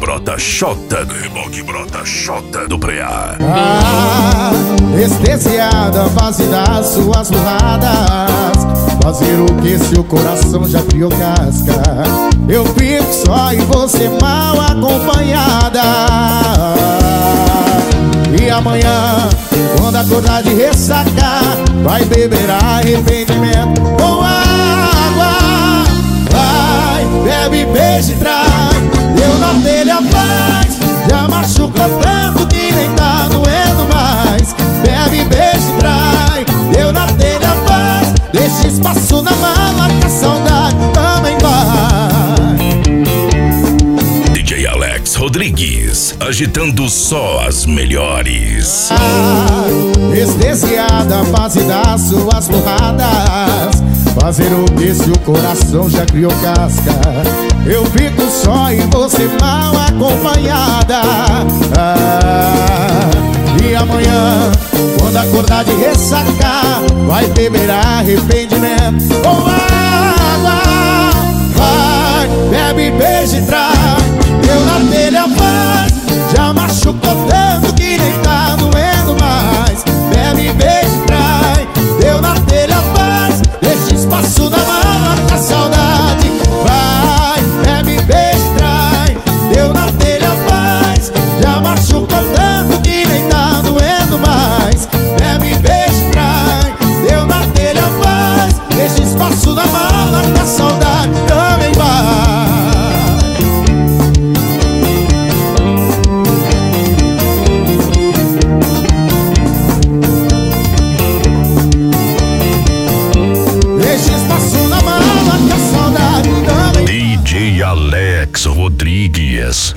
brota Xota do Preá. Anestesiada a base das suas burradas. Fazer o que se o coração já criou casca? Eu fico só e você mal acompanhada. E amanhã, quando acordar de ressaca, vai beber arrependimento com água. Vai, bebe, beija e trai. Deu na telha, paz. Já machuca tanto que nem tá doendo mais. Bebe, beija e trai. Deu na telha, paz. Deixa espaço na mala que a saudade também vai. DJ Alex Rodrigues, agitando só as melhores. Anestesiada a base das suas porradas. Fazer o que se o coração já criou casca? Eu fico só e você mal acompanhada. E amanhã, quando acordar de ressaca, vai beber arrependimento com água. Vai, bebe, beija e trai. Deu na telha, paz. Já machucou tanto que nem tá doendo mais. Bebe, beija e trai. Deu na telha, paz. Deixa espaço na mala que a saudade vai. Bebe, beija e trai. Deu na telha, paz. Já machucou tanto que nem tá doendo mais. Bebe, beija e trai. Deu na telha, paz. Deixa espaço na mala que a saudade também vai. DJ Alex Rodrigues.